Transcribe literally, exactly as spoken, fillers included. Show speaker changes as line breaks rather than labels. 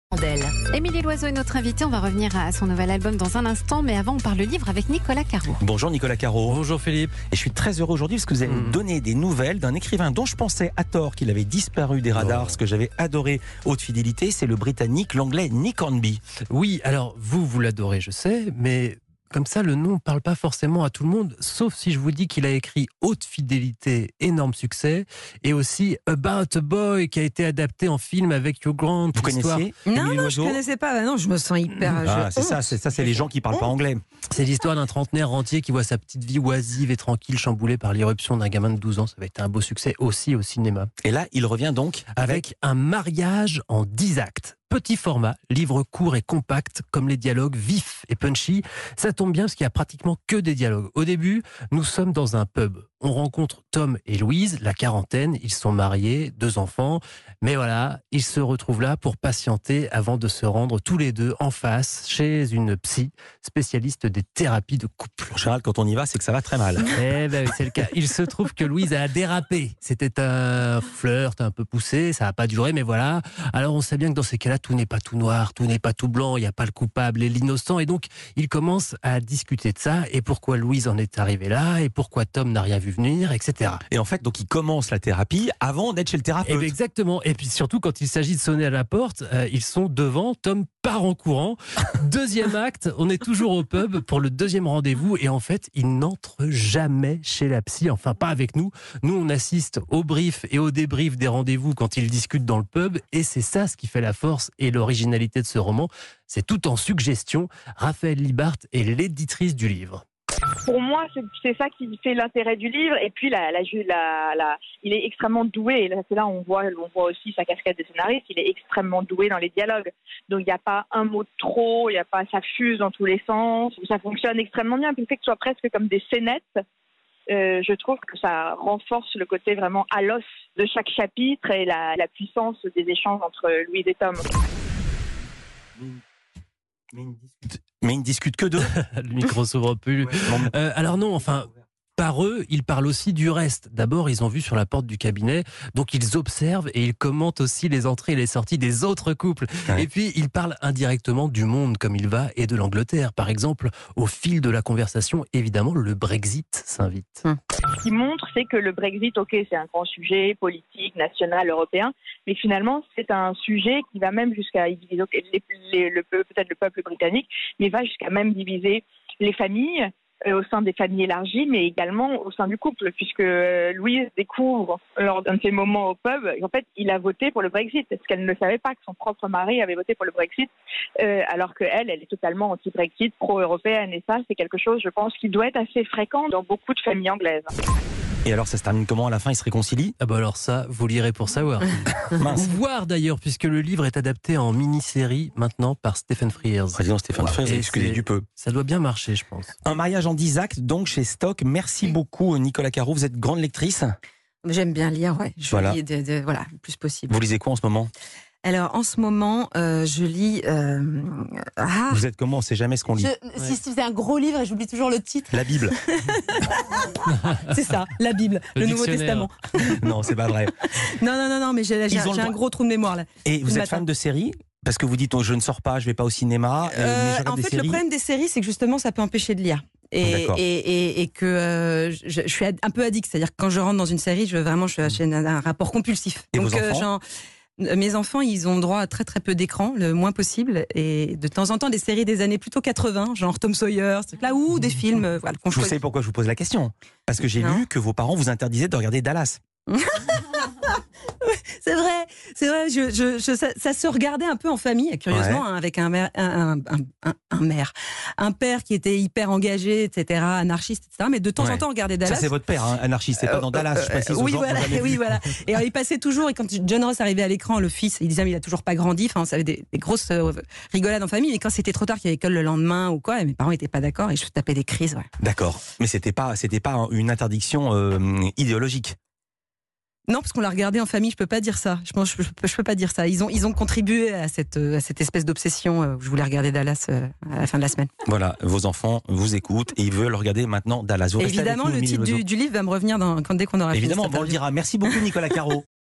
d'elle.
Émilie Loiseau est notre invitée. On va revenir à son nouvel album dans un instant. Mais avant, on parle livre avec Nicolas Caro.
Bonjour Nicolas Caro.
Bonjour Philippe.
Et je suis très heureux aujourd'hui parce que vous allez mmh. me donner des nouvelles d'un écrivain dont je pensais à tort qu'il avait disparu des radars. Oh. Ce que j'avais adoré, Haute Fidélité, c'est le Britannique, l'Anglais Nick Hornby.
Oui, alors vous, vous l'adorez, je sais, mais... Comme ça, le nom ne parle pas forcément à tout le monde, sauf si je vous dis qu'il a écrit Haute Fidélité, énorme succès, et aussi About a Boy, qui a été adapté en film avec Hugh Grant.
Vous connaissiez
Non, non, je ne connaissais pas. Non, je me sens hyper...
Ah, c'est ça, c'est ça, c'est les gens qui ne parlent honte. pas anglais.
C'est l'histoire d'un trentenaire rentier qui voit sa petite vie oisive et tranquille chamboulée par l'irruption d'un gamin de douze ans. Ça va être un beau succès aussi au cinéma.
Et là, il revient donc
avec, avec un mariage en dix actes. Petit format, livre court et compact, comme les dialogues vifs et punchy. Ça tombe bien parce qu'il n'y a pratiquement que des dialogues. Au début, nous sommes dans un pub. On rencontre Tom et Louise, la quarantaine. Ils sont mariés, deux enfants. Mais voilà, ils se retrouvent là pour patienter avant de se rendre tous les deux en face chez une psy spécialiste des thérapies de couple.
En général, quand on y va, c'est que ça va très mal.
Eh ben oui, c'est le cas. Il se trouve que Louise a dérapé. C'était un flirt un peu poussé, ça n'a pas duré, mais voilà. Alors on sait bien que dans ces cas-là, tout n'est pas tout noir, tout n'est pas tout blanc, il n'y a pas le coupable et l'innocent. Et donc, il commence à discuter de ça et pourquoi Louise en est arrivée là et pourquoi Tom n'a rien vu venir, et cetera.
Et en fait, donc il commence la thérapie avant d'être chez le thérapeute.
Et bien exactement. Et puis surtout, quand il s'agit de sonner à la porte, euh, ils sont devant. Tom part en courant. Deuxième acte, on est toujours au pub pour le deuxième rendez-vous. Et en fait, il n'entre jamais chez la psy. Enfin, pas avec nous. Nous, on assiste au brief et au débrief des rendez-vous quand ils discutent dans le pub. Et c'est ça ce qui fait la force et l'originalité de ce roman. C'est tout en suggestion. Raphaël Libart est l'éditrice du livre.
Pour moi, c'est, c'est ça qui fait l'intérêt du livre. Et puis, la, la, la, la, il est extrêmement doué. Et là, c'est là où on voit, on voit aussi sa casquette de scénariste. Il est extrêmement doué dans les dialogues. Donc, il n'y a pas un mot de trop. Il n'y a pas, ça fuse dans tous les sens. Ça fonctionne extrêmement bien. Puis, le fait que ce soit presque comme des scénettes, euh, je trouve que ça renforce le côté vraiment à l'os de chaque chapitre et la, la puissance des échanges entre Louise et Tom.
Mais ils discutent, mais ils ne discutent que d'eux.
Le micro s'ouvre plus. Ouais. Euh, alors non, enfin, par eux, ils parlent aussi du reste. D'abord, ils ont vu sur la porte du cabinet, donc ils observent et ils commentent aussi les entrées et les sorties des autres couples. Ouais. Et puis, ils parlent indirectement du monde comme il va et de l'Angleterre. Par exemple, au fil de la conversation, évidemment, le Brexit s'invite.
Hum. Ce qui montre, c'est que le Brexit, ok, c'est un grand sujet politique, national, européen, mais finalement, c'est un sujet qui va même jusqu'à diviser okay, les, les, le, peut-être le peuple britannique, mais va jusqu'à même diviser les familles, euh, au sein des familles élargies, mais également au sein du couple, puisque euh, Louise découvre lors d'un de ses moments au pub, en fait, il a voté pour le Brexit, parce qu'elle ne savait pas que son propre mari avait voté pour le Brexit, euh, alors qu'elle, elle est totalement anti-Brexit, pro-européenne, et ça, c'est quelque chose, je pense, qui doit être assez fréquent dans beaucoup de familles anglaises.
Et alors, ça se termine comment à la fin? Ils se réconcilient?
Ah bah alors ça, vous lirez pour savoir. Mince. Voir d'ailleurs, puisque le livre est adapté en mini-série maintenant par Stephen Frears.
Président Stephen wow. Frears, excusez du peu.
Ça doit bien marcher, je pense.
Un mariage en dix actes, donc chez Stock. Merci oui. beaucoup, Nicolas Caro. Vous êtes grande lectrice?
J'aime bien lire, ouais. Je voilà. lis de, de, voilà, le plus possible.
Vous lisez quoi en ce moment?
Alors, en ce moment, euh, je lis... Euh...
Ah. Vous êtes comment? On ne sait jamais ce qu'on lit.
Je, ouais. Si c'est un gros livre, et j'oublie toujours le titre.
La Bible.
C'est ça, la Bible, le, le Nouveau Testament.
Non, c'est pas vrai.
Non, non, non, non mais j'ai, j'ai, j'ai un gros trou de mémoire là.
Et vous êtes fan de séries? Parce que vous dites, oh, je ne sors pas, je ne vais pas au cinéma.
Euh, mais je en fait, le problème des séries, c'est que justement, ça peut empêcher de lire. Et, et, et, et que euh, je, je suis un peu addict. C'est-à-dire que quand je rentre dans une série, je, vraiment, je suis un, un rapport compulsif.
Et
donc,
vos enfants
euh, genre, mes enfants, ils ont droit à très très peu d'écran, le moins possible, et de temps en temps des séries des années plutôt quatre-vingts, genre Tom Sawyer, là ou des films. Euh, voilà,
je sais pourquoi je vous pose la question. Parce que j'ai non. lu que vos parents vous interdisaient de regarder Dallas.
C'est vrai, c'est vrai. Je, je, je, ça, ça se regardait un peu en famille, curieusement, ouais. hein, avec un, mère, un, un, un, un mère, un père qui était hyper engagé, et cetera, anarchiste, et cetera. Mais de temps ouais. en temps, on regardait Dallas.
Ça, c'est votre père, hein, anarchiste. C'est euh, pas dans Dallas. Euh, je précise
oui,
aux
voilà, oui, voilà. Et alors, il passait toujours. Et quand John Ross arrivait à l'écran, le fils, il disait mais il a toujours pas grandi. Enfin, ça avait des, des grosses euh, rigolades en famille. Mais quand c'était trop tard, qu'il y avait école le lendemain ou quoi, mes parents étaient pas d'accord et je tapais des crises. Ouais.
D'accord. Mais c'était pas, c'était pas une interdiction euh, idéologique.
Non, parce qu'on l'a regardé en famille, je peux pas dire ça. Je pense, je, je, je peux pas dire ça. Ils ont, ils ont contribué à cette, à cette espèce d'obsession où je voulais regarder Dallas à la fin de la semaine.
Voilà, vos enfants vous écoutent et ils veulent regarder maintenant Dallas. Vous
évidemment, nous, le titre du, du livre va me revenir dans, quand, dès qu'on aura
Évidemment, on le dira. Merci beaucoup, Nicolas Caro.